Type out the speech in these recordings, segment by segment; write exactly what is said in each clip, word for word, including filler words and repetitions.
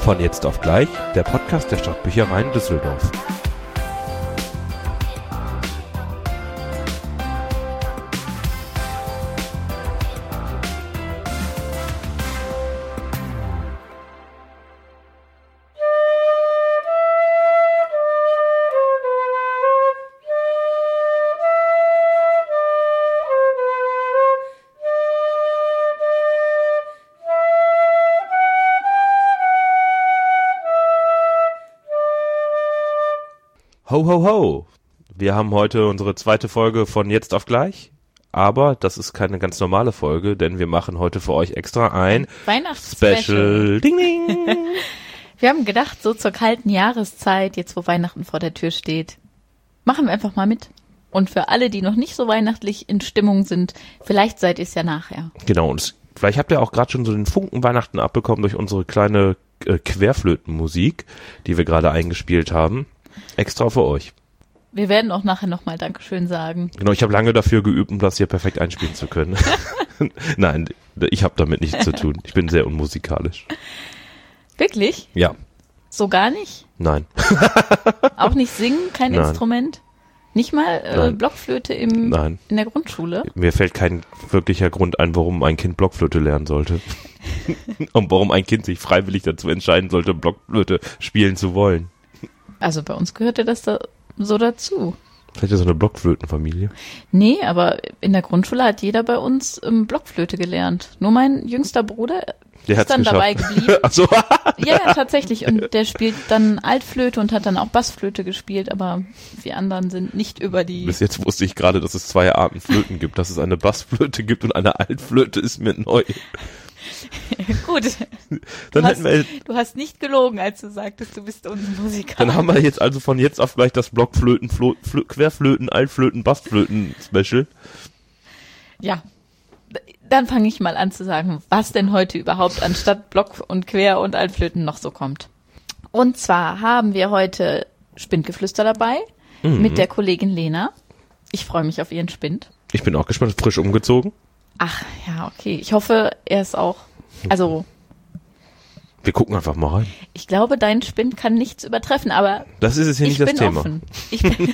Von jetzt auf gleich, der Podcast der Stadtbüchereien Düsseldorf. Ho, ho, ho! Wir haben heute unsere zweite Folge von Jetzt auf gleich, aber das ist keine ganz normale Folge, denn wir machen heute für euch extra ein Weihnachtsspecial. Ding, ding! Wir haben gedacht, so zur kalten Jahreszeit, jetzt wo Weihnachten vor der Tür steht, machen wir einfach mal mit. Und für alle, die noch nicht so weihnachtlich in Stimmung sind, vielleicht seid ihr es ja nachher. Genau, und vielleicht habt ihr auch gerade schon so den Funken Weihnachten abbekommen durch unsere kleine äh, Querflötenmusik, die wir gerade eingespielt haben. Extra für euch. Wir werden auch nachher nochmal Dankeschön sagen. Genau, ich habe lange dafür geübt, um das hier perfekt einspielen zu können. Nein, ich habe damit nichts zu tun. Ich bin sehr unmusikalisch. Wirklich? Ja. So gar nicht? Nein. Auch nicht singen, kein Nein. Instrument? Nicht mal äh, Blockflöte im, Nein. in der Grundschule? Mir fällt kein wirklicher Grund ein, warum ein Kind Blockflöte lernen sollte. Und warum ein Kind sich freiwillig dazu entscheiden sollte, Blockflöte spielen zu wollen. Also bei uns gehörte das da so dazu. Seid ihr so eine Blockflötenfamilie? Nee, aber in der Grundschule hat jeder bei uns ähm, Blockflöte gelernt. Nur mein jüngster Bruder der ist dann geschafft. dabei geblieben. Ach so. Ja, ja, tatsächlich. Und der spielt dann Altflöte und hat dann auch Bassflöte gespielt, aber wir anderen sind nicht über die... Bis jetzt wusste ich gerade, dass es zwei Arten Flöten gibt. Dass es eine Bassflöte gibt und eine Altflöte ist mir neu. Gut. Dann du, hätten hast, wir, du hast nicht gelogen, als du sagtest, du bist Musiker. Dann haben wir jetzt also von jetzt auf gleich das Blockflöten, Flo, Fl- Querflöten, Altflöten, Bassflöten-Special. Ja. Dann fange ich mal an zu sagen, was denn heute überhaupt anstatt Block- und Quer- und Altflöten noch so kommt. Und zwar haben wir heute Spindgeflüster dabei mhm. mit der Kollegin Lena. Ich freue mich auf ihren Spind. Ich bin auch gespannt, frisch umgezogen. Ach, ja, okay. Ich hoffe, er ist auch, also... Wir gucken einfach mal rein. Ich glaube, dein Spind kann nichts übertreffen, aber... Das ist es hier nicht das Thema. Offen. Ich bin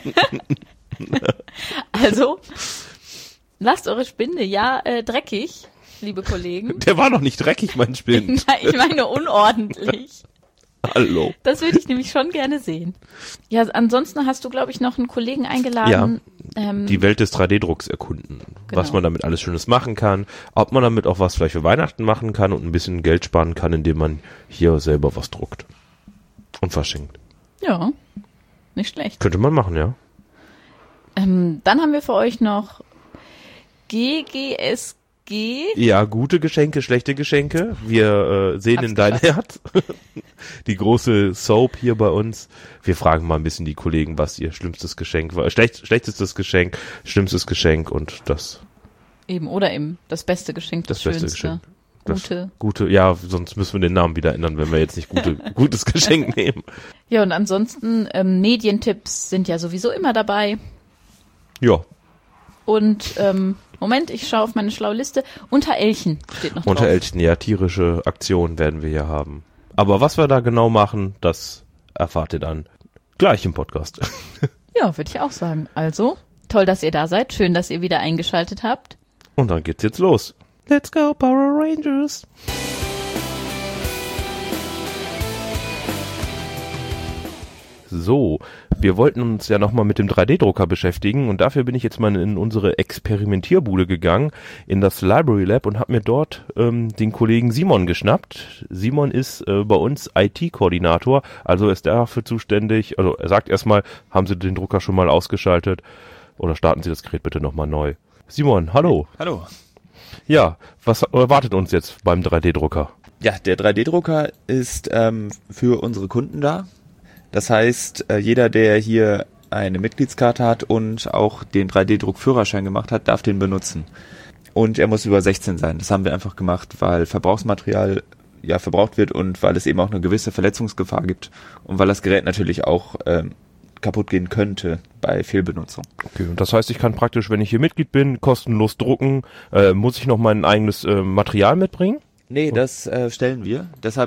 Also, lasst eure Spinde ja äh, dreckig, liebe Kollegen. Der war noch nicht dreckig, mein Spind. Nein, ich meine unordentlich. Hallo. Das würde ich nämlich schon gerne sehen. Ja, ansonsten hast du, glaube ich, noch einen Kollegen eingeladen. Ja, ähm, die Welt des drei D Drucks erkunden. Genau. Was man damit alles Schönes machen kann. Ob man damit auch was vielleicht für Weihnachten machen kann und ein bisschen Geld sparen kann, indem man hier selber was druckt. Und verschenkt. Ja, nicht schlecht. Könnte man machen, ja. Ähm, dann haben wir für euch noch G G S G. Ja, gute Geschenke, schlechte Geschenke. Wir äh, sehen Hab's in dein geschafft. Herz. Die große Soap hier bei uns. Wir fragen mal ein bisschen die Kollegen, was ihr schlimmstes Geschenk war. Schlecht, schlechtestes Geschenk, schlimmstes Geschenk und das. Eben, oder eben das beste Geschenk, das, Das beste schönste. Geschenk. Das Gute. Gute, ja, sonst müssen wir den Namen wieder ändern, wenn wir jetzt nicht gute, gutes Geschenk nehmen. Ja, und ansonsten ähm, Medientipps sind ja sowieso immer dabei. Ja. Und ähm, Moment, ich schaue auf meine schlaue Liste. Unter Elchen steht noch drauf. Unter Elchen, ja, tierische Aktionen werden wir hier haben. Aber was wir da genau machen, das erfahrt ihr dann gleich im Podcast. Ja, würde ich auch sagen. Also, toll, dass ihr da seid. Schön, dass ihr wieder eingeschaltet habt. Und dann geht's jetzt los. Let's go, Power Rangers! So, wir wollten uns ja nochmal mit dem drei D Drucker beschäftigen und dafür bin ich jetzt mal in unsere Experimentierbude gegangen, in das Library Lab und habe mir dort ähm, den Kollegen Simon geschnappt. Simon ist äh, bei uns I T-Koordinator, also ist dafür zuständig, also er sagt erstmal, haben Sie den Drucker schon mal ausgeschaltet oder starten Sie das Gerät bitte nochmal neu. Simon, hallo. Hallo. Ja, was erwartet uns jetzt beim drei D Drucker? Ja, der drei D Drucker ist ähm, für unsere Kunden da. Das heißt, äh, jeder, der hier eine Mitgliedskarte hat und auch den drei D Druck-Führerschein gemacht hat, darf den benutzen. Und er muss über sechzehn sein. Das haben wir einfach gemacht, weil Verbrauchsmaterial ja verbraucht wird und weil es eben auch eine gewisse Verletzungsgefahr gibt und weil das Gerät natürlich auch ähm, kaputt gehen könnte bei Fehlbenutzung. Okay, und das heißt, ich kann praktisch, wenn ich hier Mitglied bin, kostenlos drucken. Äh, muss ich noch mein eigenes äh, Material mitbringen? Nee, das äh, stellen wir. Deshalb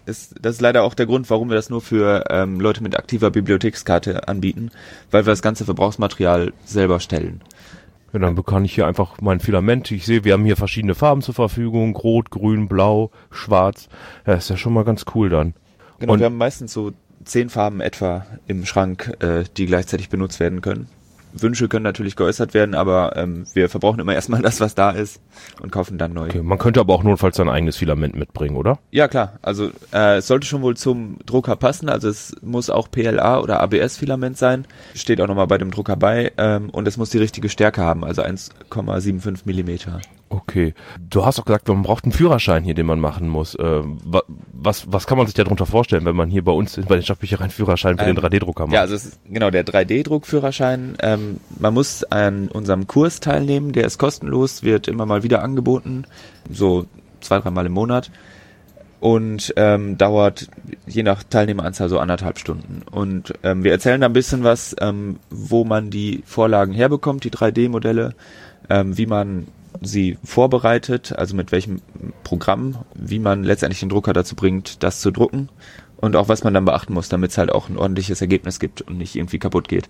ist, das ist leider auch der Grund, warum wir das nur für ähm, Leute mit aktiver Bibliothekskarte anbieten, weil wir das ganze Verbrauchsmaterial selber stellen. Ja, dann kann ich hier einfach mein Filament, ich sehe, wir haben hier verschiedene Farben zur Verfügung, rot, grün, blau, schwarz. Ja, ist ja schon mal ganz cool dann. Genau, Und wir haben meistens so zehn Farben etwa im Schrank, äh, die gleichzeitig benutzt werden können. Wünsche können natürlich geäußert werden, aber ähm, wir verbrauchen immer erstmal das, was da ist und kaufen dann neu. okay, man könnte aber auch notfalls sein eigenes Filament mitbringen, oder? Ja klar, also äh, es sollte schon wohl zum Drucker passen, also es muss auch P L A oder A B S-Filament sein, steht auch nochmal bei dem Drucker bei, ähm, und es muss die richtige Stärke haben, also eins Komma fünfundsiebzig Millimeter. Okay. Du hast auch gesagt, man braucht einen Führerschein hier, den man machen muss. Äh, wa- was, was kann man sich darunter vorstellen, wenn man hier bei uns bei den Stadtbüchereien einen Führerschein für Ähm, den drei D-Drucker macht? Ja, also es ist genau der drei D-Druckführerschein. Ähm, man muss an unserem Kurs teilnehmen, der ist kostenlos, wird immer mal wieder angeboten, so zwei, dreimal im Monat und ähm, dauert je nach Teilnehmeranzahl so anderthalb Stunden. Und ähm, wir erzählen da ein bisschen was, ähm, wo man die Vorlagen herbekommt, die drei D-Modelle, ähm, wie man sie vorbereitet, also mit welchem Programm, wie man letztendlich den Drucker dazu bringt, das zu drucken und auch was man dann beachten muss, damit es halt auch ein ordentliches Ergebnis gibt und nicht irgendwie kaputt geht.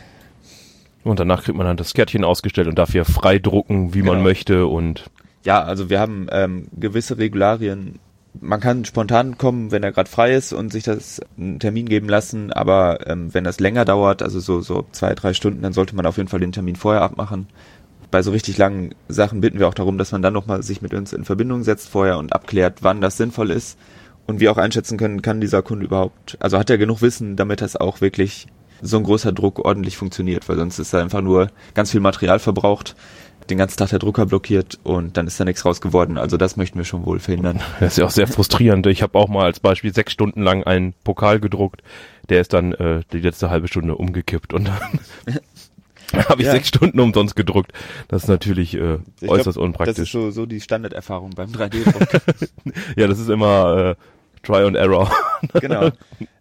Und danach kriegt man dann das Kärtchen ausgestellt und darf hier frei drucken, wie man Genau. möchte und Ja, also wir haben ähm, gewisse Regularien. Man kann spontan kommen, wenn er gerade frei ist und sich das einen Termin geben lassen, aber ähm, wenn das länger dauert, also so so zwei, drei Stunden, dann sollte man auf jeden Fall den Termin vorher abmachen. Bei so richtig langen Sachen bitten wir auch darum, dass man dann nochmal sich mit uns in Verbindung setzt vorher und abklärt, wann das sinnvoll ist und wir auch einschätzen können, kann dieser Kunde überhaupt, also hat er genug Wissen, damit das auch wirklich so ein großer Druck ordentlich funktioniert, weil sonst ist da einfach nur ganz viel Material verbraucht, den ganzen Tag der Drucker blockiert und dann ist da nichts raus geworden. Also das möchten wir schon wohl verhindern. das ist ja auch sehr frustrierend. Ich habe auch mal als Beispiel sechs Stunden lang einen Pokal gedruckt, der ist dann äh, die letzte halbe Stunde umgekippt und dann habe ich Ja. sechs Stunden umsonst gedruckt. Das ist natürlich äh, Ich äußerst glaub, unpraktisch. Das ist so, so die Standarderfahrung beim drei D-Druck. Ja, das ist immer äh, Try and Error. Genau.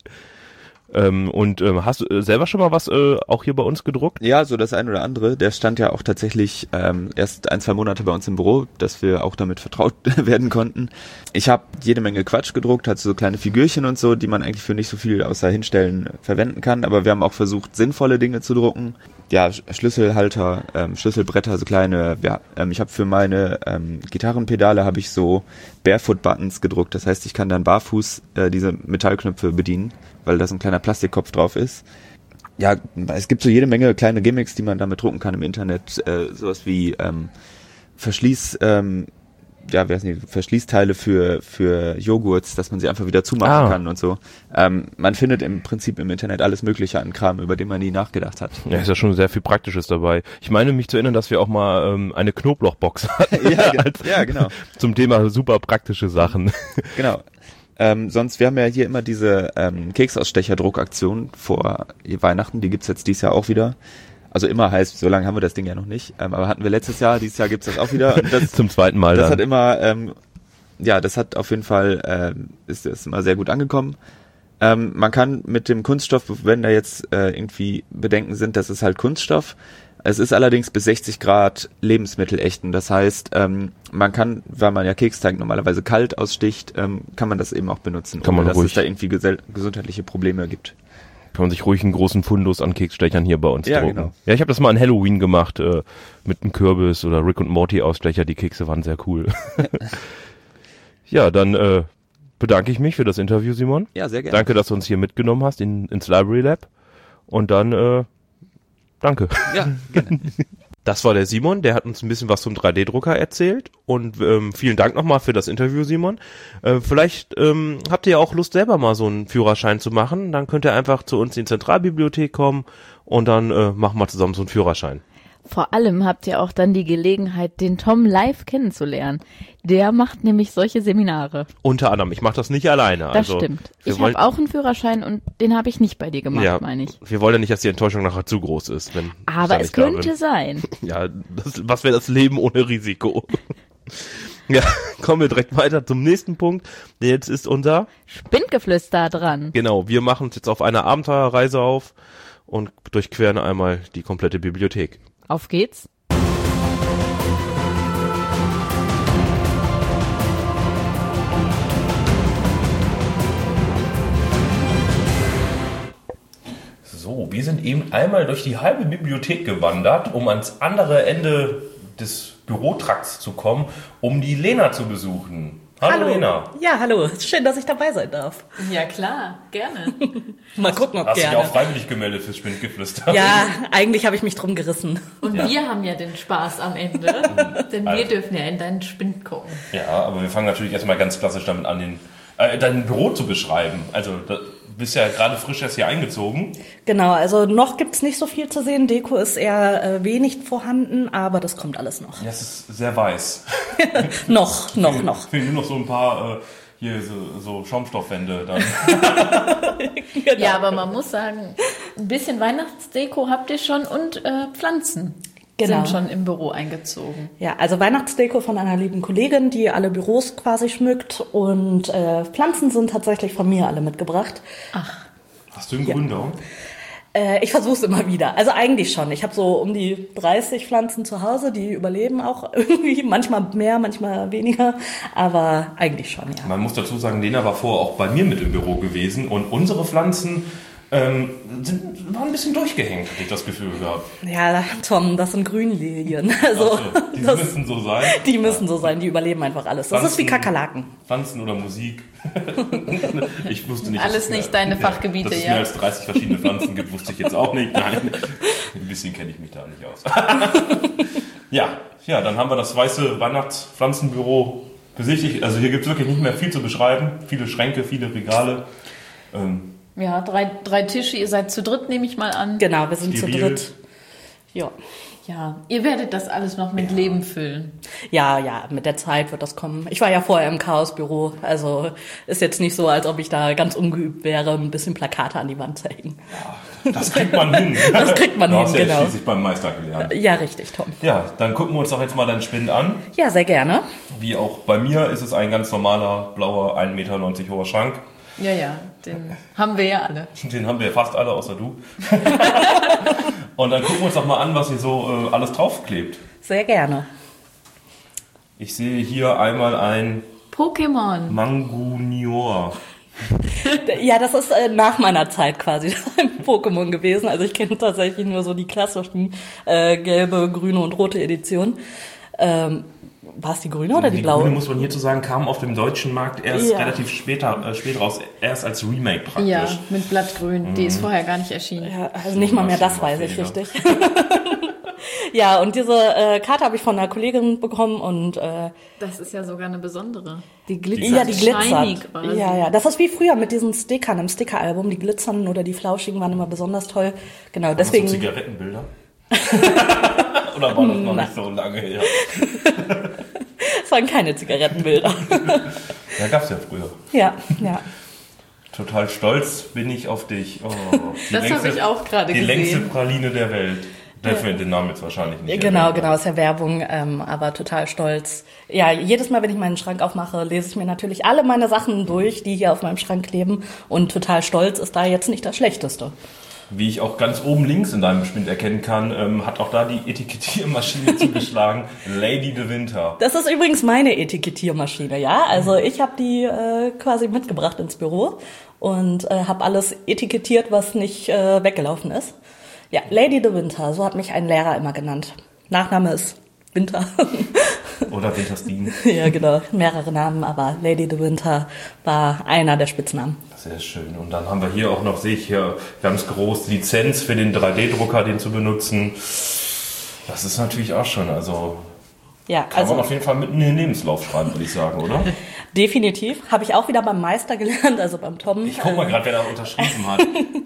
ähm, und ähm, hast du äh, selber schon mal was äh, auch hier bei uns gedruckt? Ja, so das ein oder andere. Der stand ja auch tatsächlich ähm, erst ein, zwei Monate bei uns im Büro, dass wir auch damit vertraut werden konnten. Ich habe jede Menge Quatsch gedruckt, hatte so kleine Figürchen und so, die man eigentlich für nicht so viel außer hinstellen verwenden kann. Aber wir haben auch versucht, sinnvolle Dinge zu drucken. Ja, Sch- Schlüsselhalter, ähm, Schlüsselbretter, so kleine. Ja, ähm, ich habe für meine ähm, Gitarrenpedale habe ich so Barefoot-Buttons gedruckt. Das heißt, ich kann dann barfuß äh, diese Metallknöpfe bedienen, weil da so ein kleiner Plastikkopf drauf ist. Ja, es gibt so jede Menge kleine Gimmicks, die man damit drucken kann im Internet. Äh, sowas wie ähm, Verschließ, ähm, ja, wer weiß nicht, Verschließteile für für Joghurts, dass man sie einfach wieder zumachen Ah. kann und so. Ähm, man findet im Prinzip im Internet alles Mögliche an Kram, über den man nie nachgedacht hat. Ja, ist ja schon sehr viel Praktisches dabei. Ich meine mich zu erinnern, dass wir auch mal ähm, eine Knoblauchbox hatten ja, ge- als, ja, genau. zum Thema super praktische Sachen. Genau. Ähm, sonst, wir haben ja hier immer diese ähm, Keksausstecher-Druckaktion vor Weihnachten, die gibt's jetzt dieses Jahr auch wieder. Also immer heißt, so lange haben wir das Ding ja noch nicht, ähm, aber hatten wir letztes Jahr, dieses Jahr gibt's das auch wieder. Und das, Zum zweiten Mal das dann. hat immer, ähm, ja, das hat auf jeden Fall, ähm, ist, ist immer sehr gut angekommen. Ähm, man kann mit dem Kunststoff, wenn da jetzt äh, irgendwie Bedenken sind, das ist halt Kunststoff. Es ist allerdings bis sechzig Grad lebensmittelechten. Das heißt, ähm, man kann, weil man ja Keksteig normalerweise kalt aussticht, ähm, kann man das eben auch benutzen, Kann man ohne dass ruhig. es da irgendwie gesell- gesundheitliche Probleme gibt. Kann man sich ruhig einen großen Fundus an Keksstechern hier bei uns Ja, drucken. genau. Ja, ich habe das mal an Halloween gemacht, äh, mit einem Kürbis oder Rick und Morty Ausstecher. Die Kekse waren sehr cool. Ja, dann äh, bedanke ich mich für das Interview, Simon. Ja, sehr gerne. Danke, dass du uns hier mitgenommen hast in, ins Library Lab. Und dann, äh, danke. Ja, gerne. Das war der Simon, der hat uns ein bisschen was zum drei D-Drucker erzählt und ähm, vielen Dank nochmal für das Interview, Simon. Äh, vielleicht ähm, habt ihr ja auch Lust, selber mal so einen Führerschein zu machen, dann könnt ihr einfach zu uns in die Zentralbibliothek kommen und dann äh, machen wir zusammen so einen Führerschein. Vor allem habt ihr auch dann die Gelegenheit, den Tom live kennenzulernen. Der macht nämlich solche Seminare. Unter anderem, ich mache das nicht alleine. Das also, stimmt. wir Ich wollen- habe auch einen Führerschein und den habe ich nicht bei dir gemacht, Ja, meine ich. wir wollen ja nicht, dass die Enttäuschung nachher zu groß ist. Wenn ich da Aber es nicht da könnte bin. sein. Ja, das, was wäre das Leben ohne Risiko? Ja, kommen wir direkt weiter zum nächsten Punkt. Jetzt ist unser, Spindgeflüster dran. genau, wir machen uns jetzt auf eine Abenteuerreise auf und durchqueren einmal die komplette Bibliothek. Auf geht's. wir sind eben einmal durch die halbe Bibliothek gewandert, um ans andere Ende des Bürotrakts zu kommen, um die Lena zu besuchen. Hallo, hallo Lena. Ja, hallo. Schön, dass ich dabei sein darf. Ja, klar. Gerne. Mal gucken, ob Hast gerne. Hast dich auch freiwillig gemeldet fürs Spindgeflüster? Ja, eigentlich habe ich mich drum gerissen. Und ja. wir haben ja den Spaß am Ende, denn wir also. dürfen ja in deinen Spind gucken. Ja, aber wir fangen natürlich erstmal ganz klassisch damit an, den, äh, dein Büro zu beschreiben. Also, da, du bist ja gerade frisch erst hier eingezogen. Genau, also noch gibt's nicht so viel zu sehen. Deko ist eher äh, wenig vorhanden, aber das kommt alles noch. Ja, es ist sehr weiß. noch, noch, noch. Fehlen nur noch so ein paar, äh, hier so, so Schaumstoffwände dann. Genau. Ja, aber man muss sagen, ein bisschen Weihnachtsdeko habt ihr schon und äh, Pflanzen. Genau. Sind schon im Büro eingezogen. Ja, also Weihnachtsdeko von einer lieben Kollegin, die alle Büros quasi schmückt, und äh, Pflanzen sind tatsächlich von mir alle mitgebracht. Ach. Hast du einen Gründer? Ja. Äh, ich versuche es immer wieder. Also eigentlich schon. Ich habe so um die dreißig Pflanzen zu Hause, die überleben auch irgendwie. Manchmal mehr, manchmal weniger, aber eigentlich schon, ja. Man muss dazu sagen, Lena war vorher auch bei mir mit im Büro gewesen und unsere Pflanzen Ähm, sind, waren ein bisschen durchgehängt, hatte ich das Gefühl gehabt. Ja, Tom, das sind Grünlilien. Also, so, die das, müssen so sein? Die müssen so sein, die überleben einfach alles. Das Pflanzen, ist wie Kakerlaken. Pflanzen oder Musik. Ich wusste nicht. Alles nicht deine Fachgebiete, ja. Dass es ja. mehr als dreißig verschiedene Pflanzen gibt, wusste ich jetzt auch nicht. Nein, ein bisschen kenne ich mich da nicht aus. ja, ja, dann haben wir das weiße Weihnachtspflanzenbüro besichtigt. Also hier gibt es wirklich nicht mehr viel zu beschreiben. Viele Schränke, viele Regale. Ähm, Ja, drei, drei Tische, ihr seid zu dritt, nehme ich mal an. Genau, wir sind Steril. zu dritt. Ja. Ja, ihr werdet das alles noch mit ja. Leben füllen. Ja, ja, mit der Zeit wird das kommen. Ich war ja vorher im Chaosbüro, also ist jetzt nicht so, als ob ich da ganz ungeübt wäre, ein bisschen Plakate an die Wand zu hängen. Ja, das kriegt man hin. Das kriegt man du hin, hast ja genau. schließlich beim Meister gelernt. Ja, richtig, Tom. Ja, dann gucken wir uns doch jetzt mal deinen Spind an. Ja, sehr gerne. Wie auch bei mir ist es ein ganz normaler, blauer, ein Meter neunzig hoher Schrank. Ja, ja, den haben wir ja alle. Den haben wir fast alle, außer du. Und dann gucken wir uns doch mal an, was hier so äh, alles draufklebt. Sehr gerne. Ich sehe hier einmal ein Pokémon. Mangunior. Ja, das ist äh, nach meiner Zeit quasi ein Pokémon gewesen. Also ich kenne tatsächlich nur so die klassischen äh, gelbe, grüne und rote Edition. Ähm, War es die grüne oder die, die blaue? Die grüne, muss man hierzu sagen, kam auf dem deutschen Markt erst ja. relativ später, äh, spät raus, erst als Remake praktisch. Ja, mit Blattgrün. Mhm. Die ist vorher gar nicht erschienen. Ja, also nicht mal mehr das weiß ich richtig. Ja, und diese äh, Karte habe ich von einer Kollegin bekommen und äh, das ist ja sogar eine besondere. Die glitzert. Ja, die glitzert. Ja, ja. Das ist wie früher mit diesen Stickern im Stickeralbum. Die glitzernden oder die flauschigen waren immer besonders toll. Genau, Haben deswegen. So Zigarettenbilder? Oder war das noch nicht so lange her? Das waren keine Zigarettenbilder. Ja, gab's ja früher. Ja, ja. Total stolz bin ich auf dich. Oh, das habe ich auch gerade gesehen. Die längste Praline der Welt. Dürfen wir den Namen jetzt wahrscheinlich nicht Genau, erwähnen. genau, ist ja Werbung, ähm, aber total stolz. Ja, jedes Mal, wenn ich meinen Schrank aufmache, lese ich mir natürlich alle meine Sachen durch, die hier auf meinem Schrank kleben. Und total stolz ist da jetzt nicht das Schlechteste. Wie ich auch ganz oben links in deinem Spind erkennen kann, ähm, hat auch da die Etikettiermaschine zugeschlagen. Lady de Winter. Das ist übrigens meine Etikettiermaschine, ja. Also ich habe die äh, quasi mitgebracht ins Büro und äh, habe alles etikettiert, was nicht äh, weggelaufen ist. Ja, Lady de Winter, so hat mich ein Lehrer immer genannt. Nachname ist Winter. Oder Winterstein. Ja, genau. Mehrere Namen, aber Lady de Winter war einer der Spitznamen. Sehr schön. Und dann haben wir hier auch noch, sehe ich hier ganz groß, Lizenz für den drei D-Drucker, den zu benutzen. Das ist natürlich auch schon, also ja, kann also man auf jeden Fall mitten in den Lebenslauf schreiben, würde ich sagen, oder? Definitiv. Habe ich auch wieder beim Meister gelernt, also beim Tom. Ich guck mal gerade, wer da unterschrieben hat.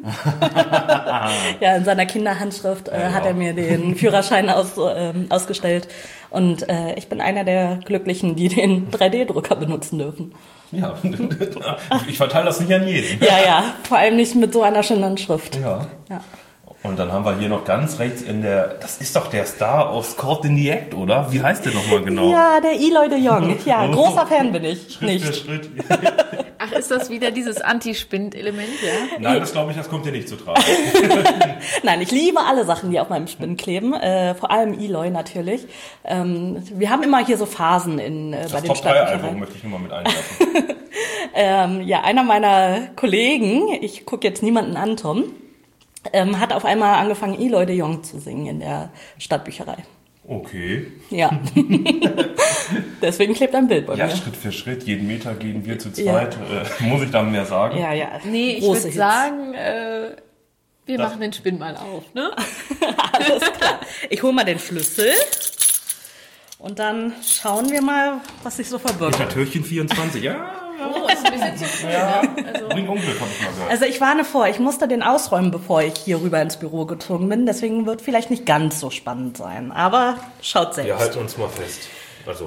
Ja, in seiner Kinderhandschrift äh, ja, hat er mir den Führerschein aus, äh, ausgestellt. Und äh, ich bin einer der Glücklichen, die den drei D-Drucker benutzen dürfen. Ja, ich verteile das nicht an jeden. Ja, ja, vor allem nicht mit so einer schönen Schrift. Ja. Ja. Und dann haben wir hier noch ganz rechts in der, das ist doch der Star aus Caught in the Act, oder? Wie heißt der nochmal genau? Ja, der Eloy de Jong. Ja, Oh. großer Fan bin ich. Schritt nicht. für Schritt. Ach, ist das wieder dieses Anti-Spind-Element, ja? Nein, das glaube ich, das kommt dir nicht zu tragen. Nein, ich liebe alle Sachen, die auf meinem Spind kleben. Äh, vor allem Eloy natürlich. Ähm, wir haben immer hier so Phasen in, äh, bei Das den Top drei Album Stadtbüchereien. möchte ich nur mal mit einwerfen. Ähm, ja, einer meiner Kollegen, ich gucke jetzt niemanden an, Tom, ähm, hat auf einmal angefangen, Eloy de Jong zu singen in der Stadtbücherei. Okay. Ja. Deswegen klebt ein Bild bei Ja, mir. Schritt für Schritt, jeden Meter gehen wir zu zweit. Ja. Äh, muss ich da mehr sagen? Ja, ja. Nee, ich Große würde Hits. sagen, äh, wir Das- machen den Spinn mal auf, ne? Alles klar. Ich hole mal den Schlüssel und dann schauen wir mal, was sich so verbirgt. Unter Türchen vierundzwanzig, ja. Oh, ist ein bisschen zu früh, ja. Also, Bring Unglück, hab ich mal gehört. Also ich warne vor, ich musste den ausräumen, bevor ich hier rüber ins Büro gezogen bin. Deswegen wird vielleicht nicht ganz so spannend sein. Aber schaut selbst. Wir halten uns mal fest. Also,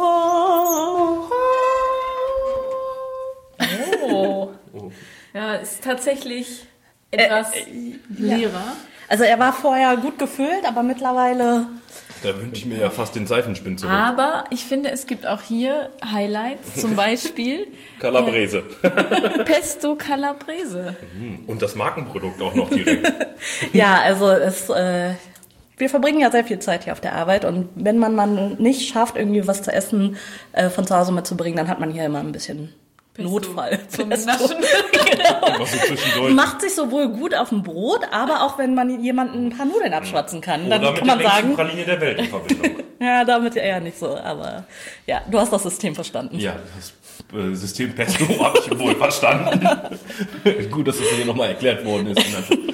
oh. Ja, ist tatsächlich etwas leerer. Also er war vorher gut gefüllt, aber mittlerweile... da wünsche ich mir ja fast den Seifenspinn zurück. Aber ich finde, es gibt auch hier Highlights, zum Beispiel Calabrese. Pesto Calabrese. Und das Markenprodukt auch noch direkt. Ja, also es... Äh, wir verbringen ja sehr viel Zeit hier auf der Arbeit und wenn man mal nicht schafft, irgendwie was zu essen äh, von zu Hause mitzubringen, dann hat man hier immer ein bisschen Pesto Notfall. zum Pesto. Naschen. Was so zwischendurch. Macht sich sowohl gut auf dem Brot, aber auch wenn man jemanden ein paar Nudeln abschwatzen kann, dann Oder mit kann man der längsten sagen, Praline der Welt in Verbindung. ja, damit eher nicht so, aber ja, du hast das System verstanden. Ja, das äh, System Pesto habe ich wohl verstanden. Gut, dass das hier nochmal erklärt worden ist.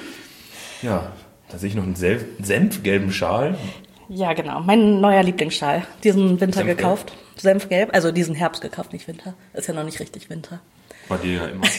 Ja, da sehe ich noch einen Senf senfgelben Schal. Ja, genau, mein neuer Lieblingsschal, diesen Winter Senfgelb? gekauft, Senfgelb, also diesen Herbst gekauft, nicht Winter, ist ja noch nicht richtig Winter. Bei dir ja immer.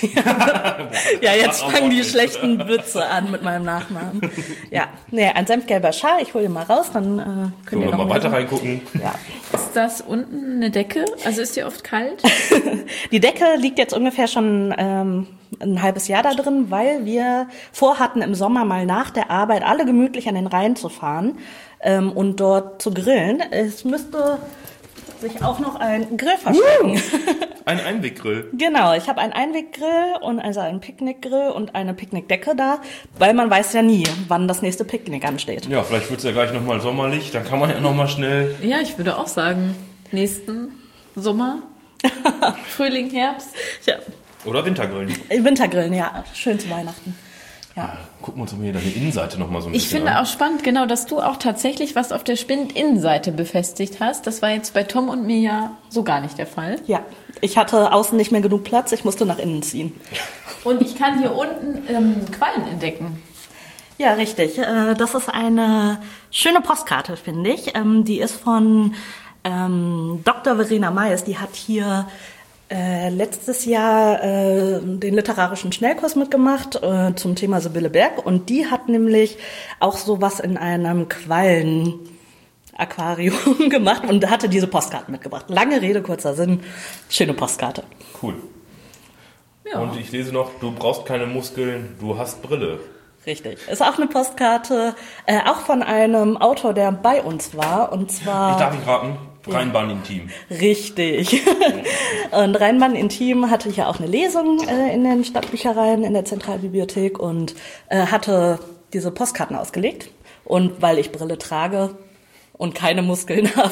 Ja, jetzt Ach, fangen die aber- schlechten Witze an mit meinem Nachnamen. Ja, nee, ein senfgelber Schal, ich hole ihn mal raus, dann äh, Können könnt ihr wir noch mal weiter reingucken. Ja. Ist das unten eine Decke? Also ist die oft kalt? Die Decke liegt jetzt ungefähr schon ähm, ein halbes Jahr da drin, weil wir vorhatten, im Sommer mal nach der Arbeit alle gemütlich an den Rhein zu fahren ähm, und dort zu grillen. Es müsste sich auch noch ein Grill verstecken. Ein Einweggrill. Genau, ich habe einen Einweggrill und also einen Picknickgrill und eine Picknickdecke da, weil man weiß ja nie, wann das nächste Picknick ansteht. Ja, vielleicht wird es ja gleich nochmal sommerlich. Dann kann man ja nochmal schnell... Ja, ich würde auch sagen, nächsten Sommer, Frühling, Herbst. Ja, Oder Wintergrillen. Wintergrillen, ja, schön zu Weihnachten. Ja. Gucken wir uns mal hier deine Innenseite nochmal so ein Ich bisschen finde an. auch spannend, genau, dass du auch tatsächlich was auf der Spind-Innenseite befestigt hast. Das war jetzt bei Tom und mir ja so gar nicht der Fall. Ja, ich hatte außen nicht mehr genug Platz, ich musste nach innen ziehen. Und ich kann hier unten ähm, Quallen entdecken. Ja, richtig. Äh, Das ist eine schöne Postkarte, finde ich. Ähm, Die ist von ähm, Doktor Verena Meis. Die hat hier äh, letztes Jahr äh, den literarischen Schnellkurs mitgemacht äh, zum Thema Sibylle Berg. Und die hat nämlich auch sowas in einem Quallen... Aquarium gemacht und hatte diese Postkarten mitgebracht. Lange Rede, kurzer Sinn. Schöne Postkarte. Cool. Ja. Und ich lese noch, du brauchst keine Muskeln, du hast Brille. Richtig. Ist auch eine Postkarte, äh, auch von einem Autor, der bei uns war. Und Ich zwar... darf nicht raten, Rheinbahn Intim. Richtig. Und Rheinbahn Intim hatte ja auch eine Lesung äh, in den Stadtbüchereien, in der Zentralbibliothek und äh, hatte diese Postkarten ausgelegt. Und weil ich Brille trage und keine Muskeln habe,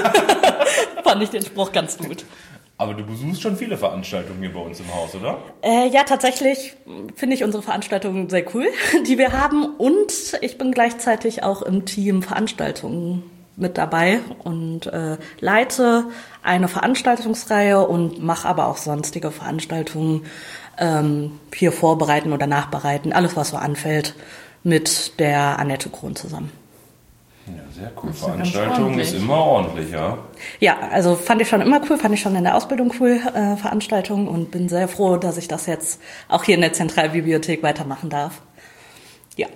fand ich den Spruch ganz gut. Aber du besuchst schon viele Veranstaltungen hier bei uns im Haus, oder? Äh, ja, tatsächlich finde ich unsere Veranstaltungen sehr cool, die wir haben. Und ich bin gleichzeitig auch im Team Veranstaltungen mit dabei und äh, leite eine Veranstaltungsreihe und mache aber auch sonstige Veranstaltungen ähm, hier vorbereiten oder nachbereiten. Alles, was so anfällt, mit der Annette Krohn zusammen. Ja, sehr cool. ist ja ganz Veranstaltung ordentlich. ist immer ordentlich, ja. Ja, also fand ich schon immer cool, fand ich schon in der Ausbildung cool, äh, Veranstaltungen und bin sehr froh, dass ich das jetzt auch hier in der Zentralbibliothek weitermachen darf. Ja.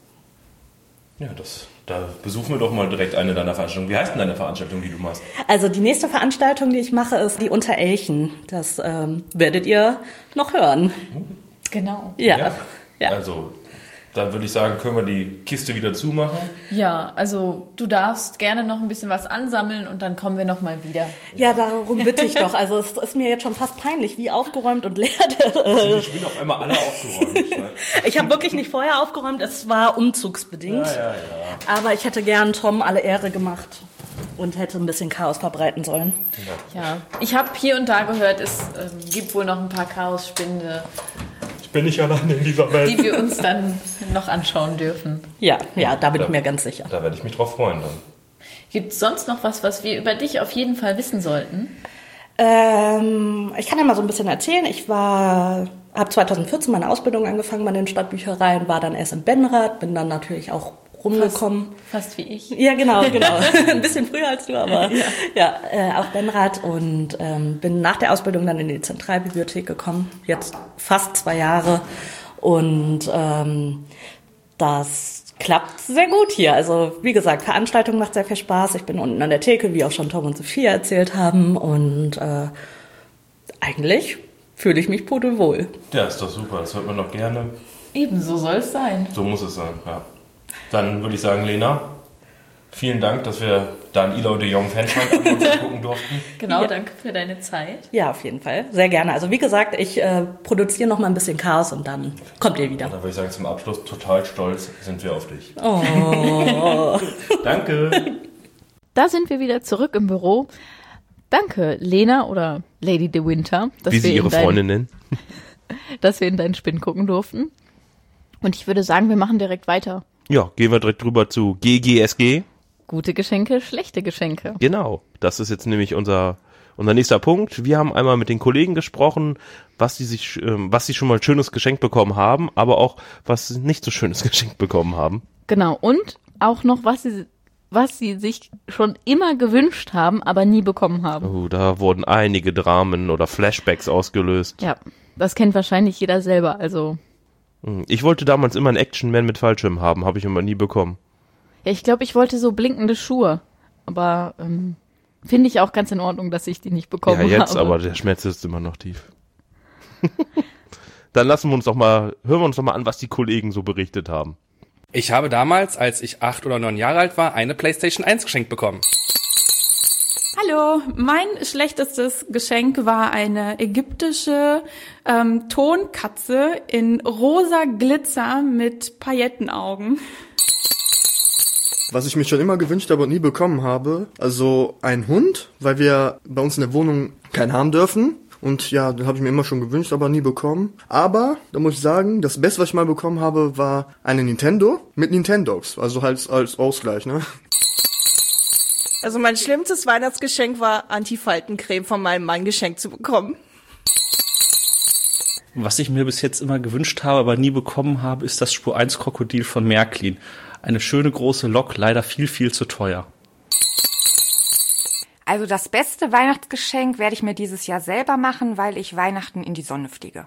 Ja, das, da besuchen wir doch mal direkt eine deiner Veranstaltungen. Wie heißt denn deine Veranstaltung, die du machst? Also die nächste Veranstaltung, die ich mache, ist die Unterelchen. Das ähm, werdet ihr noch hören. Genau. Ja. Ja. Ja. Also, da würde ich sagen, können wir die Kiste wieder zumachen. Ja, also du darfst gerne noch ein bisschen was ansammeln und dann kommen wir noch mal wieder. Ja, darum bitte ich doch. Also es ist mir jetzt schon fast peinlich, wie aufgeräumt und leer der... Äh, Ich bin auf einmal alle aufgeräumt. Ne? ich habe wirklich nicht vorher aufgeräumt, es war umzugsbedingt. Ja, ja, ja. Aber ich hätte gern Tom alle Ehre gemacht und hätte ein bisschen Chaos verbreiten sollen. Ja, ich habe hier und da gehört, es ähm, gibt wohl noch ein paar Chaos-Spinde. Ich bin nicht alleine in dieser Welt. Die wir uns dann noch anschauen dürfen. Ja, ja, da bin Ja. ich mir ganz sicher. Da werde ich mich drauf freuen dann. Gibt es sonst noch was, was wir über dich auf jeden Fall wissen sollten? Ähm, ich kann ja mal so ein bisschen erzählen. Ich war, habe zwanzig vierzehn meine Ausbildung angefangen bei den Stadtbüchereien, war dann erst in Benrath, bin dann natürlich auch rumgekommen. Fast, fast wie ich. Ja, genau, genau. Ein bisschen früher als du, aber ja, ja äh, auch Benrath und ähm, bin nach der Ausbildung dann in die Zentralbibliothek gekommen. Jetzt fast zwei Jahre und ähm, das klappt sehr gut hier. Also wie gesagt, Veranstaltung macht sehr viel Spaß. Ich bin unten an der Theke, wie auch schon Tom und Sophia erzählt haben und äh, eigentlich fühle ich mich pudelwohl. Ja, ist doch super. Das hört man doch gerne. Ebenso soll es sein. So muss es sein, ja. Dann würde ich sagen, Lena, vielen Dank, dass wir da in Ilaud de Jong Fanschrank gucken durften. Genau, Ja. danke für deine Zeit. Ja, auf jeden Fall. Sehr gerne. Also wie gesagt, ich äh, produziere noch mal ein bisschen Chaos und dann kommt ihr wieder. Da würde ich sagen, zum Abschluss, total stolz sind wir auf dich. Oh. Danke. Da sind wir wieder zurück im Büro. Danke, Lena oder Lady de Winter, dass, Wie wir, sie ihre in dein, Freundin nennen. dass wir in deinen Spinn gucken durften. Und ich würde sagen, wir machen direkt weiter. Ja, gehen wir direkt rüber zu G G S G. Gute Geschenke, schlechte Geschenke. Genau, das ist jetzt nämlich unser unser nächster Punkt. Wir haben einmal mit den Kollegen gesprochen, was sie sich, ähm, was sie schon mal ein schönes Geschenk bekommen haben, aber auch was sie nicht so schönes Geschenk bekommen haben. Genau, und auch noch, was sie, was sie sich schon immer gewünscht haben, aber nie bekommen haben. Oh, da wurden einige Dramen oder Flashbacks ausgelöst. Ja, das kennt wahrscheinlich jeder selber, also... Ich wollte damals immer einen Action-Man mit Fallschirm haben, habe ich aber nie bekommen. Ja, ich glaube, ich wollte so blinkende Schuhe, aber ähm, finde ich auch ganz in Ordnung, dass ich die nicht bekommen Ja, jetzt, habe. aber der Schmerz ist immer noch tief. Dann lassen wir uns doch mal, hören wir uns doch mal an, was die Kollegen so berichtet haben. Ich habe damals, als ich acht oder neun Jahre alt war, eine PlayStation eins geschenkt bekommen. Hallo, mein schlechtestes Geschenk war eine ägyptische ähm, Tonkatze in rosa Glitzer mit Paillettenaugen. Was ich mir schon immer gewünscht habe und nie bekommen habe, also ein Hund, weil wir bei uns in der Wohnung keinen haben dürfen. Und ja, den habe ich mir immer schon gewünscht, aber nie bekommen. Aber, da muss ich sagen, das Beste, was ich mal bekommen habe, war eine Nintendo mit Nintendogs. Also halt als Ausgleich, ne? Also mein schlimmstes Weihnachtsgeschenk war Antifaltencreme von meinem Mann geschenkt zu bekommen. Was ich mir bis jetzt immer gewünscht habe, aber nie bekommen habe, ist das Spur eins Krokodil von Märklin. Eine schöne große Lok, leider viel, viel zu teuer. Also das beste Weihnachtsgeschenk werde ich mir dieses Jahr selber machen, weil ich Weihnachten in die Sonne fliege.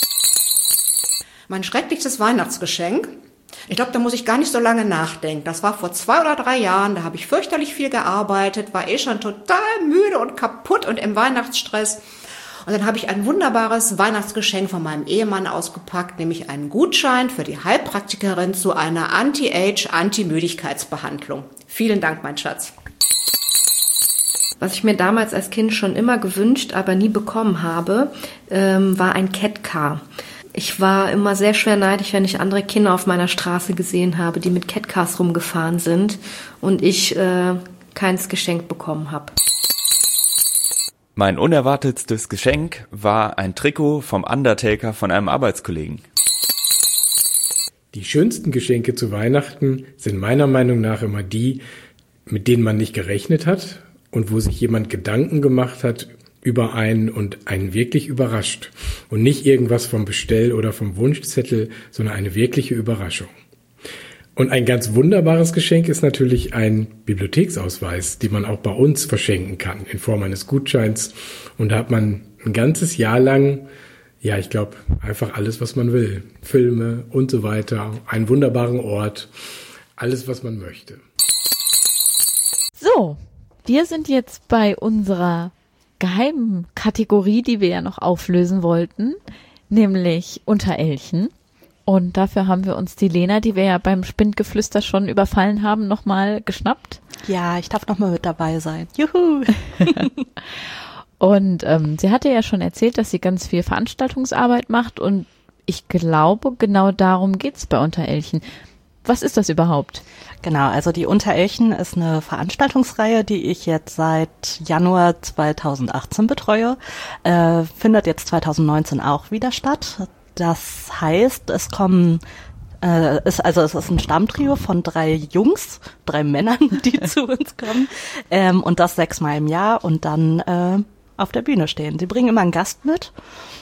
Mein schrecklichstes Weihnachtsgeschenk? Ich glaube, da muss ich gar nicht so lange nachdenken. Das war vor zwei oder drei Jahren, da habe ich fürchterlich viel gearbeitet, war eh schon total müde und kaputt und im Weihnachtsstress. Und dann habe ich ein wunderbares Weihnachtsgeschenk von meinem Ehemann ausgepackt, nämlich einen Gutschein für die Heilpraktikerin zu einer Anti-Age, Anti-Müdigkeitsbehandlung. Vielen Dank, mein Schatz. Was ich mir damals als Kind schon immer gewünscht, aber nie bekommen habe, ähm, war ein Catcar. Ich war immer sehr schwer neidisch, wenn ich andere Kinder auf meiner Straße gesehen habe, die mit Catcars rumgefahren sind und ich äh, keins geschenkt bekommen habe. Mein unerwartetstes Geschenk war ein Trikot vom Undertaker von einem Arbeitskollegen. Die schönsten Geschenke zu Weihnachten sind meiner Meinung nach immer die, mit denen man nicht gerechnet hat und wo sich jemand Gedanken gemacht hat über einen und einen wirklich überrascht. Und nicht irgendwas vom Bestell- oder vom Wunschzettel, sondern eine wirkliche Überraschung. Und ein ganz wunderbares Geschenk ist natürlich ein Bibliotheksausweis, den man auch bei uns verschenken kann, in Form eines Gutscheins. Und da hat man ein ganzes Jahr lang, ja, ich glaube, einfach alles, was man will. Filme und so weiter, einen wunderbaren Ort, alles, was man möchte. So, wir sind jetzt bei unserer geheimen Kategorie, die wir ja noch auflösen wollten, nämlich Unterelchen. Und dafür haben wir uns die Lena, die wir ja beim Spindgeflüster schon überfallen haben, nochmal geschnappt. Ja, ich darf nochmal mit dabei sein. Juhu! Und ähm, sie hatte ja schon erzählt, dass sie ganz viel Veranstaltungsarbeit macht und ich glaube, genau darum geht's bei Unterelchen. Was ist das überhaupt? Genau, also die Unterelchen ist eine Veranstaltungsreihe, die ich jetzt seit Januar zweitausendachtzehn betreue. Äh, findet jetzt zweitausendneunzehn auch wieder statt. Das heißt, es kommen, äh, ist, also es ist ein Stammtrio von drei Jungs, drei Männern, die zu uns kommen, ähm, und das sechsmal im Jahr und dann äh, auf der Bühne stehen. Sie bringen immer einen Gast mit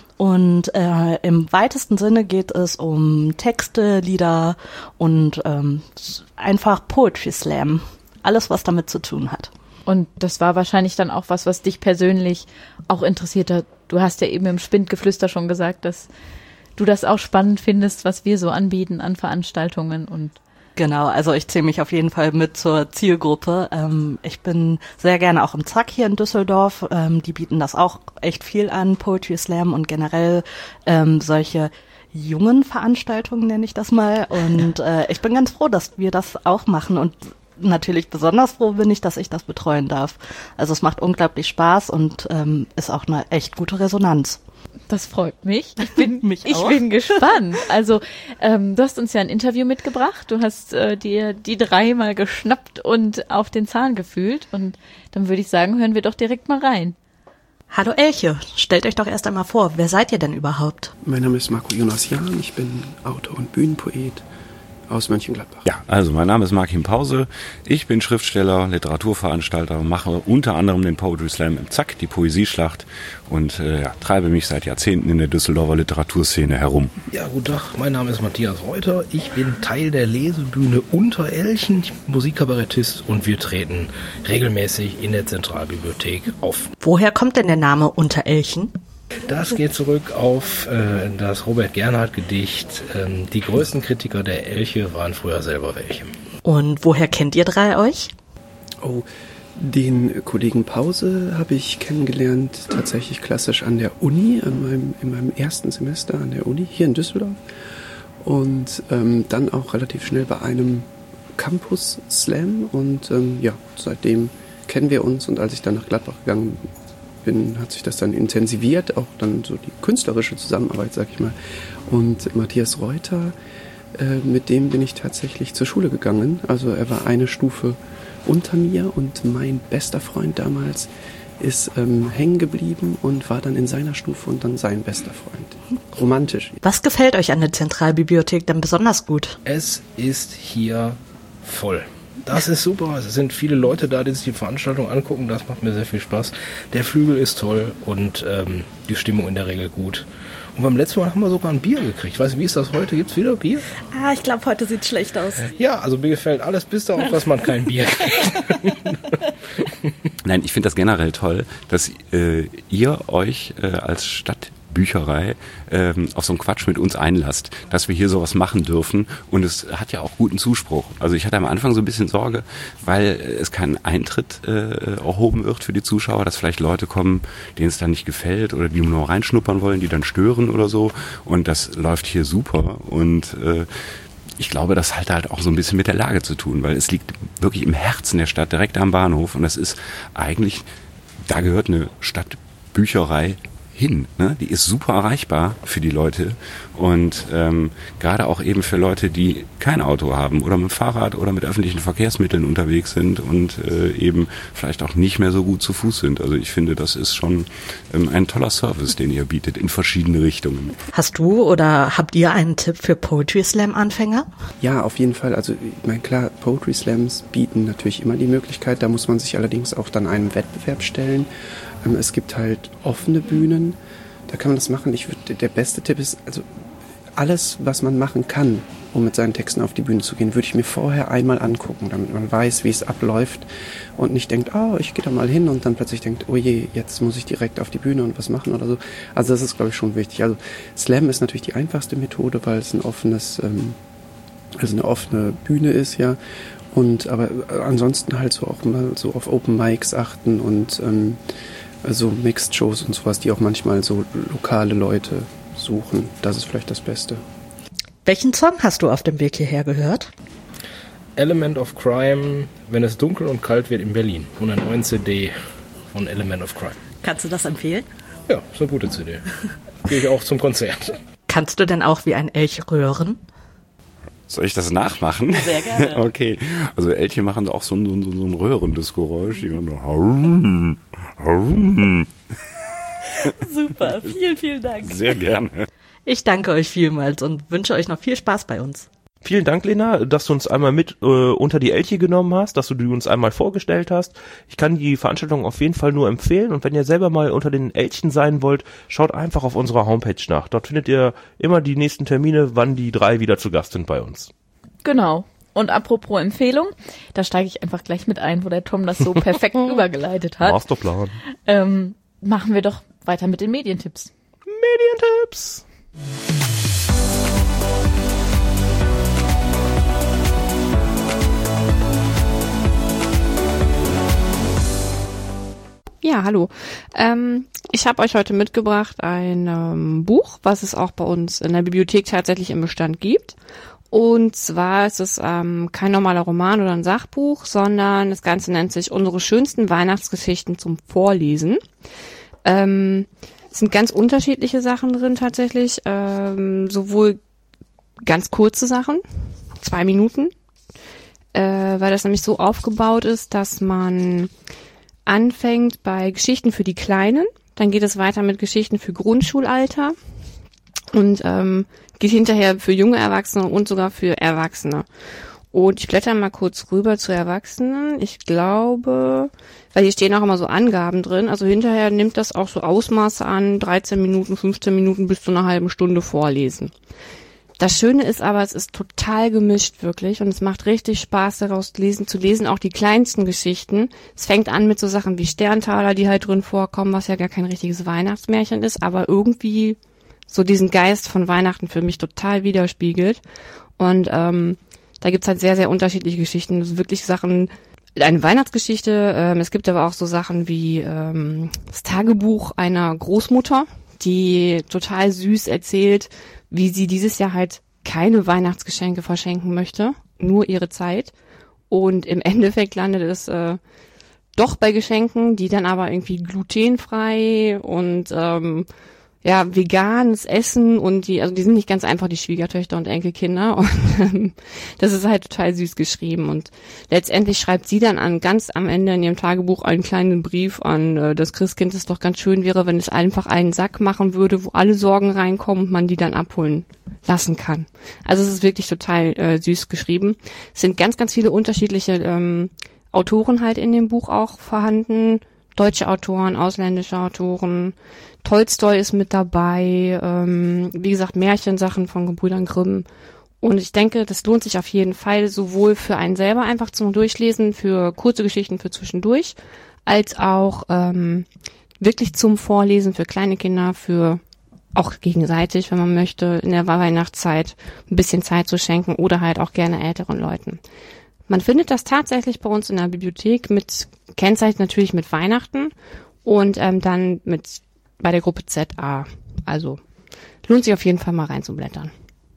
und äh, im weitesten Sinne geht es um Texte, Lieder und ähm, einfach Poetry Slam. Alles, was damit zu tun hat. Und das war wahrscheinlich dann auch was, was dich persönlich auch interessiert hat. Du hast ja eben im Spindgeflüster schon gesagt, dass du das auch spannend findest, was wir so anbieten an Veranstaltungen und genau, also ich zähle mich auf jeden Fall mit zur Zielgruppe. Ähm, ich bin sehr gerne auch im Zack hier in Düsseldorf. Ähm, die bieten das auch echt viel an, Poetry Slam und generell ähm, solche jungen Veranstaltungen, nenne ich das mal. Und äh, ich bin ganz froh, dass wir das auch machen und natürlich besonders froh bin ich, dass ich das betreuen darf. Also es macht unglaublich Spaß und ähm, ist auch eine echt gute Resonanz. Das freut mich. Ich bin, mich ich auch. bin gespannt. Also ähm, du hast uns ja ein Interview mitgebracht. Du hast äh, dir die drei mal geschnappt und auf den Zahn gefühlt. Und dann würde ich sagen, hören wir doch direkt mal rein. Hallo Elche, stellt euch doch erst einmal vor, wer seid ihr denn überhaupt? Mein Name ist Marco Jonas Jahn, ich bin Autor und Bühnenpoet aus Mönchengladbach. Ja, also mein Name ist Martin Pause, ich bin Schriftsteller, Literaturveranstalter, mache unter anderem den Poetry Slam im Zack, die Poesieschlacht und äh, ja, treibe mich seit Jahrzehnten in der Düsseldorfer Literaturszene herum. Ja, guten Tag, mein Name ist Matthias Reuter, ich bin Teil der Lesebühne Unterelchen, Musikkabarettist und wir treten regelmäßig in der Zentralbibliothek auf. Woher kommt denn der Name Unterelchen? Das geht zurück auf äh, das Robert-Gernhardt-Gedicht. Ähm, die größten Kritiker der Elche waren früher selber welche. Und woher kennt ihr drei euch? Oh, den Kollegen Pause habe ich kennengelernt, tatsächlich klassisch an der Uni, an meinem, in meinem ersten Semester an der Uni, hier in Düsseldorf. Und ähm, dann auch relativ schnell bei einem Campus-Slam. Und ähm, ja, seitdem kennen wir uns. Und als ich dann nach Gladbach gegangen bin, Bin, hat sich das dann intensiviert, auch dann so die künstlerische Zusammenarbeit, sag ich mal. Und Matthias Reuter, äh, mit dem bin ich tatsächlich zur Schule gegangen. Also er war eine Stufe unter mir und mein bester Freund damals ist ähm, hängen geblieben und war dann in seiner Stufe und dann sein bester Freund. Romantisch. Was gefällt euch an der Zentralbibliothek denn besonders gut? Es ist hier voll. Das ist super. Es sind viele Leute da, die sich die Veranstaltung angucken. Das macht mir sehr viel Spaß. Der Flügel ist toll und ähm, die Stimmung in der Regel gut. Und beim letzten Mal haben wir sogar ein Bier gekriegt. Weißt du, wie ist das heute? Gibt's wieder Bier? Ah, ich glaube, heute sieht's schlecht aus. Ja, also mir gefällt alles, bis darauf, dass man kein Bier kriegt. Nein, ich finde das generell toll, dass äh, ihr euch äh, als Stadt Bücherei ähm, auf so einen Quatsch mit uns einlasst, dass wir hier sowas machen dürfen und es hat ja auch guten Zuspruch. Also ich hatte am Anfang so ein bisschen Sorge, weil es keinen Eintritt äh, erhoben wird für die Zuschauer, dass vielleicht Leute kommen, denen es dann nicht gefällt oder die nur reinschnuppern wollen, die dann stören oder so und das läuft hier super und äh, ich glaube, das hat halt auch so ein bisschen mit der Lage zu tun, weil es liegt wirklich im Herzen der Stadt, direkt am Bahnhof und das ist eigentlich, da gehört eine Stadtbücherei hin, ne? Die ist super erreichbar für die Leute und ähm, gerade auch eben für Leute, die kein Auto haben oder mit dem Fahrrad oder mit öffentlichen Verkehrsmitteln unterwegs sind und äh, eben vielleicht auch nicht mehr so gut zu Fuß sind. Also ich finde, das ist schon ähm, ein toller Service, den ihr bietet in verschiedene Richtungen. Hast du oder habt ihr einen Tipp für Poetry Slam Anfänger? Ja, auf jeden Fall. Also ich meine, klar, Poetry Slams bieten natürlich immer die Möglichkeit, da muss man sich allerdings auch dann einem Wettbewerb stellen. Es gibt halt offene Bühnen, da kann man das machen. Ich würde, der beste Tipp ist, also alles, was man machen kann, um mit seinen Texten auf die Bühne zu gehen, würde ich mir vorher einmal angucken, damit man weiß, wie es abläuft und nicht denkt, oh, ich gehe da mal hin und dann plötzlich denkt, oh je, jetzt muss ich direkt auf die Bühne und was machen oder so. Also das ist, glaube ich, schon wichtig. Also Slam ist natürlich die einfachste Methode, weil es ein offenes, ähm, also eine offene Bühne ist, ja. Und aber ansonsten halt so auch mal so auf Open Mics achten und ähm, also Mixed Shows und sowas, die auch manchmal so lokale Leute suchen. Das ist vielleicht das Beste. Welchen Song hast du auf dem Weg hierher gehört? Element of Crime, wenn es dunkel und kalt wird in Berlin. Und eine neue C D von Element of Crime. Kannst du das empfehlen? Ja, ist eine gute C D. Gehe ich auch zum Konzert. Kannst du denn auch wie ein Elch röhren? Soll ich das nachmachen? Sehr gerne. Okay, also Elche machen auch so ein, so ein, so ein röhrendes Geräusch. Die machen so Super, vielen, vielen Dank. Sehr gerne. Ich danke euch vielmals und wünsche euch noch viel Spaß bei uns. Vielen Dank, Lena, dass du uns einmal mit äh, unter die Elche genommen hast, dass du die uns einmal vorgestellt hast. Ich kann die Veranstaltung auf jeden Fall nur empfehlen und wenn ihr selber mal unter den Elchen sein wollt, schaut einfach auf unserer Homepage nach. Dort findet ihr immer die nächsten Termine, wann die drei wieder zu Gast sind bei uns. Genau. Und apropos Empfehlung, da steige ich einfach gleich mit ein, wo der Tom das so perfekt übergeleitet hat. Masterplan. Ähm, machen wir doch weiter mit den Medientipps. Medientipps. Ja, hallo. Ähm, ich habe euch heute mitgebracht ein ähm, Buch, was es auch bei uns in der Bibliothek tatsächlich im Bestand gibt. Und zwar ist es ähm, kein normaler Roman oder ein Sachbuch, sondern das Ganze nennt sich Unsere schönsten Weihnachtsgeschichten zum Vorlesen. Ähm, es sind ganz unterschiedliche Sachen drin tatsächlich, ähm, sowohl ganz kurze Sachen, zwei Minuten, äh, weil das nämlich so aufgebaut ist, dass man anfängt bei Geschichten für die Kleinen, dann geht es weiter mit Geschichten für Grundschulalter und ähm, geht hinterher für junge Erwachsene und sogar für Erwachsene. Und ich blätter mal kurz rüber zu Erwachsenen. Ich glaube, weil hier stehen auch immer so Angaben drin, also hinterher nimmt das auch so Ausmaße an, dreizehn Minuten, fünfzehn Minuten bis zu einer halben Stunde vorlesen. Das Schöne ist aber, es ist total gemischt wirklich und es macht richtig Spaß, daraus lesen, zu lesen, auch die kleinsten Geschichten. Es fängt an mit so Sachen wie Sterntaler, die halt drin vorkommen, was ja gar kein richtiges Weihnachtsmärchen ist, aber irgendwie so diesen Geist von Weihnachten für mich total widerspiegelt. Und ähm, da gibt's halt sehr, sehr unterschiedliche Geschichten. Das sind wirklich Sachen, eine Weihnachtsgeschichte, ähm, es gibt aber auch so Sachen wie ähm, das Tagebuch einer Großmutter, die total süß erzählt, wie sie dieses Jahr halt keine Weihnachtsgeschenke verschenken möchte, nur ihre Zeit. Und im Endeffekt landet es äh, doch bei Geschenken, die dann aber irgendwie glutenfrei und ähm, ja veganes Essen und die, also die sind nicht ganz einfach die Schwiegertöchter und Enkelkinder und ähm, das ist halt total süß geschrieben und letztendlich schreibt sie dann an ganz am Ende in ihrem Tagebuch einen kleinen Brief an äh, das Christkind, das doch ganz schön wäre, wenn es einfach einen Sack machen würde, wo alle Sorgen reinkommen und man die dann abholen lassen kann. Also es ist wirklich total äh, süß geschrieben. Es sind ganz, ganz viele unterschiedliche ähm, Autoren halt in dem Buch auch vorhanden. Deutsche Autoren, ausländische Autoren, Tolstoi ist mit dabei, ähm, wie gesagt, Märchensachen von Gebrüdern Grimm. Und ich denke, das lohnt sich auf jeden Fall, sowohl für einen selber einfach zum Durchlesen, für kurze Geschichten für zwischendurch, als auch ähm, wirklich zum Vorlesen für kleine Kinder, für auch gegenseitig, wenn man möchte, in der Weihnachtszeit ein bisschen Zeit zu schenken oder halt auch gerne älteren Leuten. Man findet das tatsächlich bei uns in der Bibliothek mit Kennzeichen natürlich mit Weihnachten und ähm, dann mit bei der Gruppe Z A. Also lohnt sich auf jeden Fall mal reinzublättern.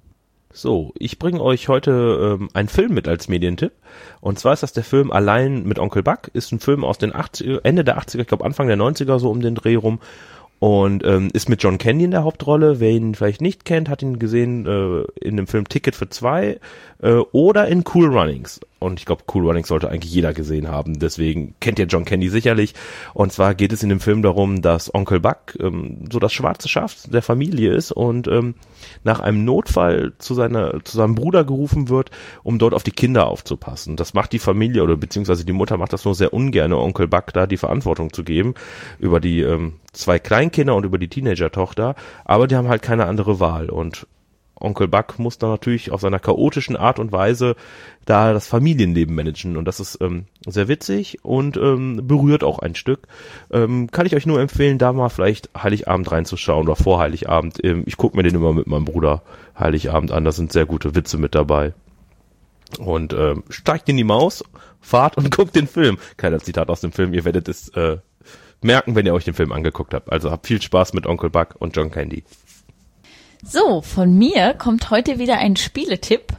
So, ich bringe euch heute ähm, einen Film mit als Medientipp. Und zwar ist das der Film Allein mit Onkel Buck. Ist ein Film aus den achtziger, Ende der achtziger, ich glaube Anfang der neunziger so um den Dreh rum. Und ähm, ist mit John Candy in der Hauptrolle. Wer ihn vielleicht nicht kennt, hat ihn gesehen äh, in dem Film Ticket für zwei äh, oder in Cool Runnings. Und ich glaube, Cool Runnings sollte eigentlich jeder gesehen haben. Deswegen kennt ihr John Candy sicherlich. Und zwar geht es in dem Film darum, dass Onkel Buck ähm, so das schwarze Schaf der Familie ist und ähm, nach einem Notfall zu seiner zu seinem Bruder gerufen wird, um dort auf die Kinder aufzupassen. Das macht die Familie oder beziehungsweise die Mutter macht das nur sehr ungern, Onkel Buck da die Verantwortung zu geben über die ähm, zwei Kleinkinder und über die Teenager-Tochter. Aber die haben halt keine andere Wahl und Onkel Buck muss dann natürlich auf seiner chaotischen Art und Weise da das Familienleben managen und das ist ähm, sehr witzig und ähm, berührt auch ein Stück. Ähm, kann ich euch nur empfehlen, da mal vielleicht Heiligabend reinzuschauen oder vor Heiligabend. Ähm, ich gucke mir den immer mit meinem Bruder Heiligabend an, da sind sehr gute Witze mit dabei. Und ähm, steigt in die Maus, fahrt und guckt den Film. Kleiner Zitat aus dem Film, ihr werdet es äh, merken, wenn ihr euch den Film angeguckt habt. Also habt viel Spaß mit Onkel Buck und John Candy. So, von mir kommt heute wieder ein Spieletipp.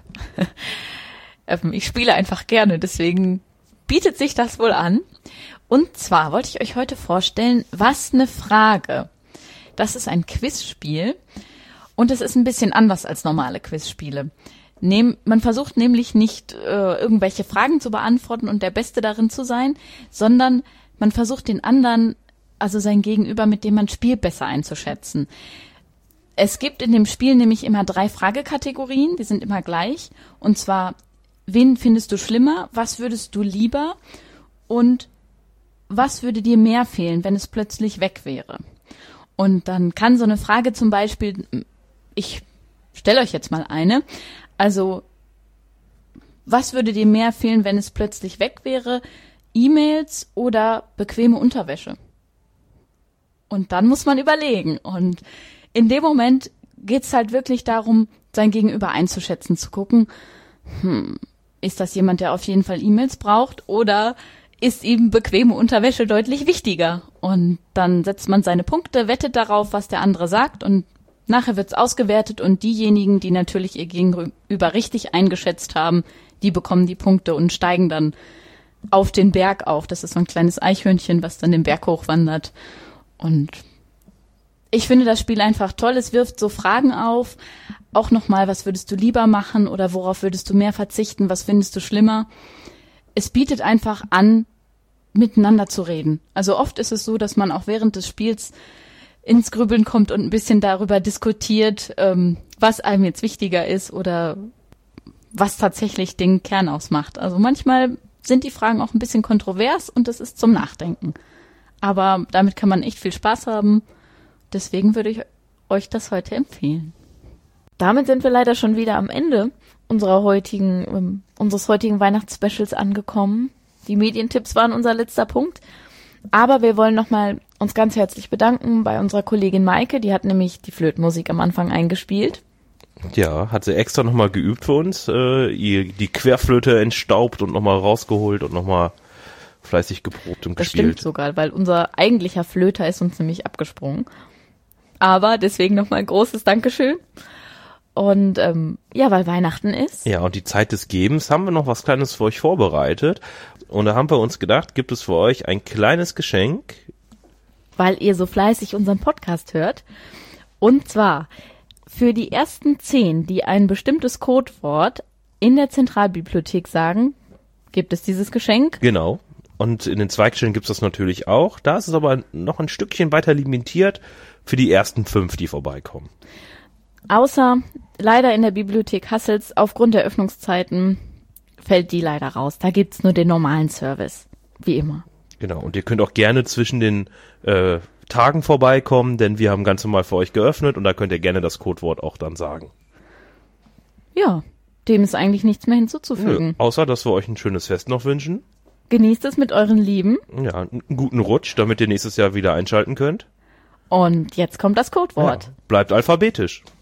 Ich spiele einfach gerne, deswegen bietet sich das wohl an. Und zwar wollte ich euch heute vorstellen, was eine Frage. Das ist ein Quizspiel und es ist ein bisschen anders als normale Quizspiele. Nehm, man versucht nämlich nicht äh, irgendwelche Fragen zu beantworten und der Beste darin zu sein, sondern man versucht den anderen also sein Gegenüber, mit dem man spielt, besser einzuschätzen. Es gibt in dem Spiel nämlich immer drei Fragekategorien, die sind immer gleich. Und zwar, wen findest du schlimmer, was würdest du lieber und was würde dir mehr fehlen, wenn es plötzlich weg wäre? Und dann kann so eine Frage zum Beispiel, ich stelle euch jetzt mal eine, also was würde dir mehr fehlen, wenn es plötzlich weg wäre? E-Mails oder bequeme Unterwäsche? Und dann muss man überlegen. Und in dem Moment geht's halt wirklich darum, sein Gegenüber einzuschätzen, zu gucken, hm, ist das jemand, der auf jeden Fall E-Mails braucht oder ist ihm bequeme Unterwäsche deutlich wichtiger? Und dann setzt man seine Punkte, wettet darauf, was der andere sagt und nachher wird's ausgewertet und diejenigen, die natürlich ihr Gegenüber richtig eingeschätzt haben, die bekommen die Punkte und steigen dann auf den Berg auf. Das ist so ein kleines Eichhörnchen, was dann den Berg hochwandert. Und ich finde das Spiel einfach toll. Es wirft so Fragen auf. Auch nochmal, was würdest du lieber machen oder worauf würdest du mehr verzichten? Was findest du schlimmer? Es bietet einfach an, miteinander zu reden. Also oft ist es so, dass man auch während des Spiels ins Grübeln kommt und ein bisschen darüber diskutiert, ähm, was einem jetzt wichtiger ist oder was tatsächlich den Kern ausmacht. Also manchmal sind die Fragen auch ein bisschen kontrovers und das ist zum Nachdenken. Aber damit kann man echt viel Spaß haben. Deswegen würde ich euch das heute empfehlen. Damit sind wir leider schon wieder am Ende unserer heutigen, ähm, unseres heutigen Weihnachtsspecials angekommen. Die Medientipps waren unser letzter Punkt. Aber wir wollen nochmal uns ganz herzlich bedanken bei unserer Kollegin Maike. Die hat nämlich die Flötenmusik am Anfang eingespielt. Ja, hat sie extra nochmal geübt für uns, äh, ihr die Querflöte entstaubt und nochmal rausgeholt und nochmal fleißig geprobt und das gespielt. Das stimmt sogar, weil unser eigentlicher Flöter ist uns nämlich abgesprungen. Aber deswegen nochmal ein großes Dankeschön. Und ähm, ja, weil Weihnachten ist. Ja, und die Zeit des Gebens haben wir noch was Kleines für euch vorbereitet. Und da haben wir uns gedacht, gibt es für euch ein kleines Geschenk. Weil ihr so fleißig unseren Podcast hört. Und zwar für die ersten zehn, die ein bestimmtes Codewort in der Zentralbibliothek sagen, gibt es dieses Geschenk. Genau. Und in den Zweigstellen gibt es das natürlich auch. Da ist es aber noch ein Stückchen weiter limitiert für die ersten fünf, die vorbeikommen. Außer leider in der Bibliothek Hassels, aufgrund der Öffnungszeiten fällt die leider raus. Da gibt's nur den normalen Service, wie immer. Genau, und ihr könnt auch gerne zwischen den äh, Tagen vorbeikommen, denn wir haben ganz normal für euch geöffnet und da könnt ihr gerne das Codewort auch dann sagen. Ja, dem ist eigentlich nichts mehr hinzuzufügen. Nö, außer, dass wir euch ein schönes Fest noch wünschen. Genießt es mit euren Lieben. Ja, einen guten Rutsch, damit ihr nächstes Jahr wieder einschalten könnt. Und jetzt kommt das Codewort. Ja, bleibt alphabetisch.